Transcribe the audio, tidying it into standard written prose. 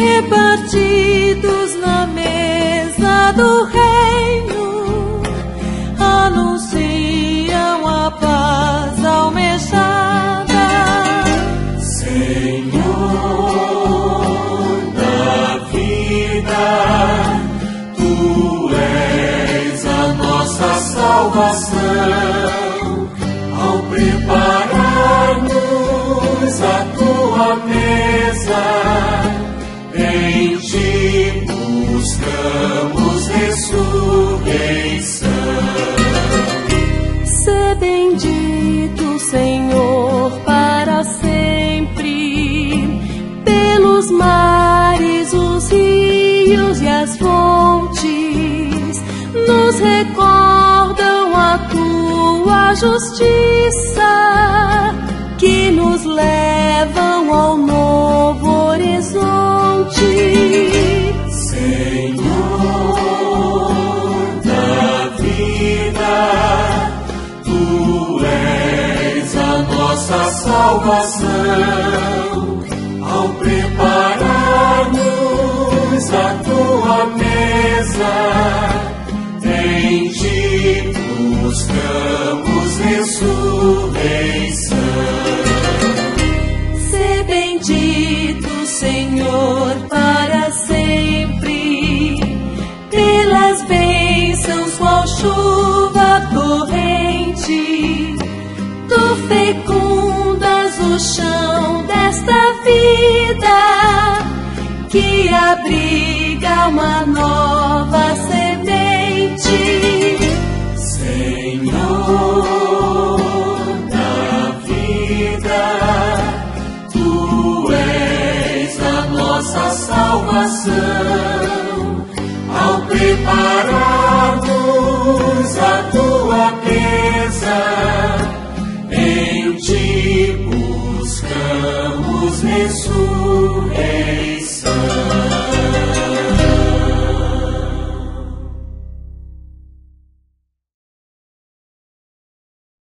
repartidos na mesa do reino, anunciam a paz almejada. Senhor da vida, Tu és a nossa salvação. Ao preparar-nos a Tua mesa, em Ti buscamos ressurreição. Sê bendito, Senhor, para sempre, pelos mares, os rios e as fontes, nos recordam a Tua justiça, que nos levam ao novo horizonte. Senhor da vida, Tu és a nossa salvação. Ao preparar-nos a Tua mesa, em Ti buscamos ressurreição. Sê bendito, Senhor, para sempre, pelas bênçãos qual chuva torrente. Tu fecundas o chão desta vida, que abriga uma nova semente. Senhor da vida, Tu és a nossa salvação. Ao preparar-nos a Tua mesa, em Ti buscamos ressurreição.